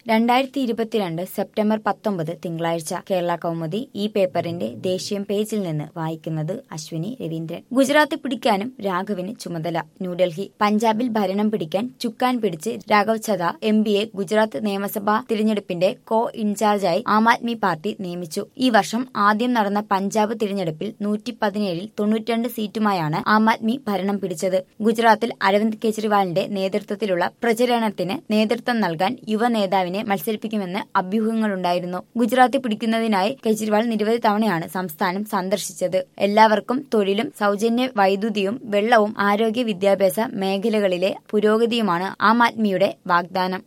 2022 September 19 തിങ്കളാഴ്ച കേരള കൗമുദി ഈ പേപ്പറിന്റെ ദേശീയ പേജിൽ നിന്ന് വായിക്കുന്നത് അശ്വിനി രവീന്ദ്രൻ. ഗുജറാത്ത് പിടിക്കാനും രാഘവിന് ചുമതല. ന്യൂഡൽഹി. പഞ്ചാബിൽ ഭരണം പിടിക്കാൻ ചുക്കാൻ പിടിച്ച് രാഘവ് ഛദ എംപിയെ ഗുജറാത്ത് നിയമസഭാ തിരഞ്ഞെടുപ്പിന്റെ കോ ഇൻചാർജായി ആം ആദ്മി പാർട്ടി നിയമിച്ചു. ഈ വർഷം ആദ്യം നടന്ന പഞ്ചാബ് തിരഞ്ഞെടുപ്പിൽ 117ൽ 92 സീറ്റുമായാണ് ആം ആദ്മി ഭരണം പിടിച്ചത്. ഗുജറാത്തിൽ അരവിന്ദ് കെജ്രിവാളിന്റെ നേതൃത്വത്തിലുള്ള പ്രചരണത്തിന് നേതൃത്വം നൽകാൻ യുവ നേതാവിനെ മത്സരിപ്പിക്കുമെന്ന് അഭ്യൂഹങ്ങളുണ്ടായിരുന്നു. ഗുജറാത്ത് പിടിക്കുന്നതിനായി കെജ്രിവാൾ നിരവധി തവണയാണ് സംസ്ഥാനം സന്ദർശിച്ചത്. എല്ലാവർക്കും തൊഴിലും സൗജന്യ വൈദ്യുതിയും വെള്ളവും ആരോഗ്യ വിദ്യാഭ്യാസ മേഖലകളിലെ പുരോഗതിയുമാണ് ആം ആദ്മിയുടെ വാഗ്ദാനം.